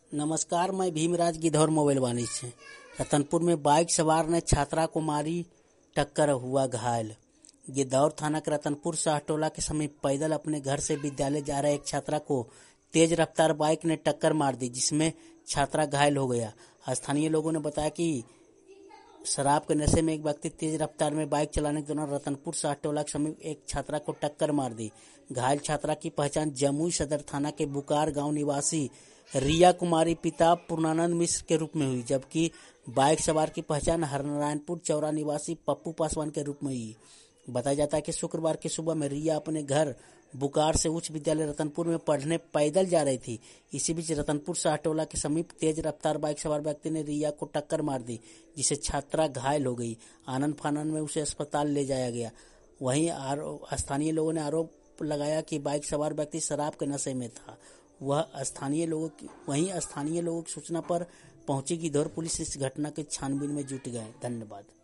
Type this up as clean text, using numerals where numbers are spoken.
नमस्कार, मैं भीमराज गिद्धौर मोबाइल वाणी से। रतनपुर में बाइक सवार ने छात्रा को मारी टक्कर, हुआ घायल। गिद्धौर थाना के रतनपुर शाहटोला के समीप पैदल अपने घर से विद्यालय जा रहे एक छात्रा को तेज रफ्तार बाइक ने टक्कर मार दी, जिसमें छात्रा घायल हो गया। स्थानीय लोगों ने बताया कि शराब के नशे में एक व्यक्ति तेज रफ्तार में बाइक चलाने के दौरान रतनपुर शाहटोला के समीप एक छात्रा को टक्कर मार दी। घायल छात्रा की पहचान जमुई सदर थाना के बुकार गांव निवासी रिया कुमारी पिता पूर्णानंद मिश्र के रूप में हुई, जबकि बाइक सवार की पहचान हरनारायणपुर चौरा निवासी पप्पू पासवान के रूप में हुई। बताया जाता है कि शुक्रवार की सुबह में रिया अपने घर बुकार से उच्च विद्यालय रतनपुर में पढ़ने पैदल जा रही थी। इसी बीच रतनपुर शाहटोला के समीप तेज रफ्तार बाइक सवार व्यक्ति ने रिया को टक्कर मार दी, जिससे छात्रा घायल हो गई। आनंद फानन में उसे अस्पताल ले जाया गया। वहीं स्थानीय लोगों ने आरोप लगाया कि बाइक सवार व्यक्ति शराब के नशे में था। वहीं स्थानीय लोगों की सूचना पर पहुंची गिद्धौर पुलिस इस घटना की छानबीन में जुट गए। धन्यवाद।